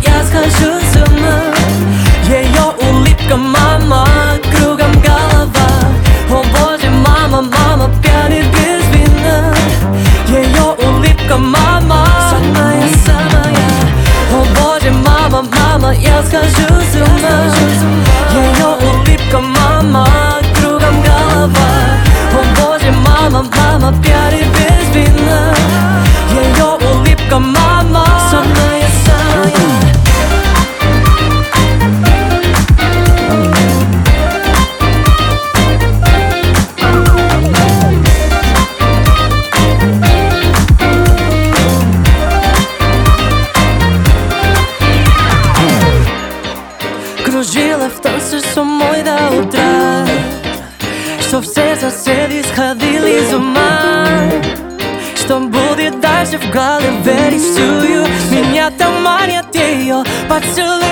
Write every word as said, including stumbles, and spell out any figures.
я схожу с ума. Ее улыбка, мама, кругом голова. О боже, мама, мама пьянит без вина. Ее улыбка, мама, самая-самая. О боже, мама, мама, я схожу с ума. Ее улыбка, мама, кругом голова. О боже, мама, мама пьянит без вина. Ее улыбка, мама, самая-самая. Кружила в танце со мной до утра, что все соседи сходили с ума. Что будет дальше в голове рисую. Меня там манят ее поцелуи.